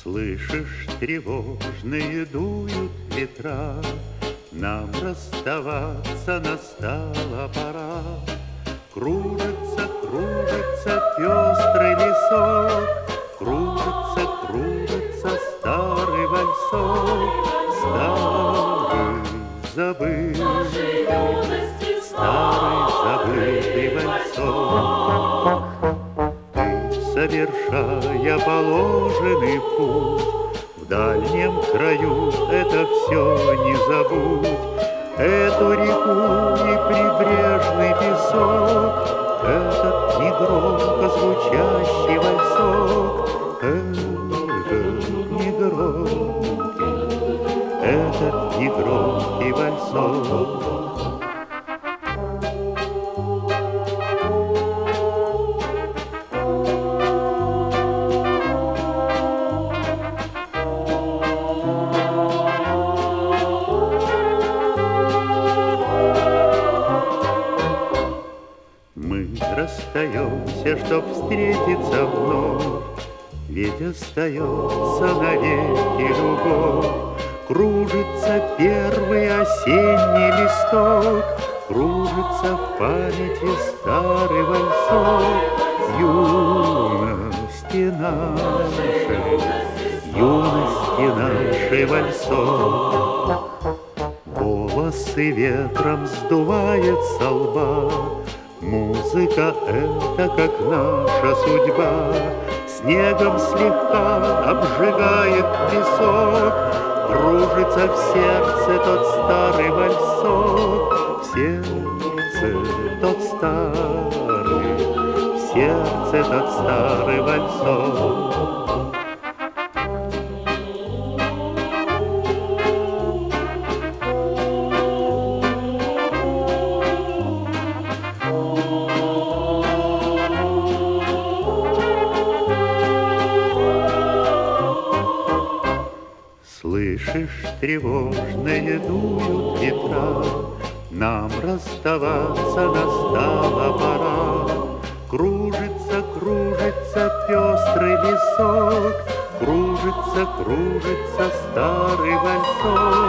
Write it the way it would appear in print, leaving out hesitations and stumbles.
Слышишь, тревожные дуют ветра, нам расставаться настала пора. Кружится, кружится пестрый лесок, кружится, кружится старый вальсок, старый забытый, старый забытый вальсок. Совершая положенный путь, в дальнем краю это все не забудь. Эту реку и прибрежный песок, этот негромко звучащий вальсок, этот негромкий вальсок. Мы расстаемся, чтоб встретиться вновь, ведь остается навеки любовь. Кружится первый осенний листок, кружится в памяти старый вальсок. Юности нашей вальсок. Волосы ветром сдувает со лба, музыка — это как наша судьба. Снегом слегка обжигает песок, кружится в сердце тот старый вальсок. В сердце тот старый вальсок. Слышишь, тревожные дуют ветра, нам расставаться настала пора. Кружится, кружится пестрый лесок, кружится, кружится старый вальсок.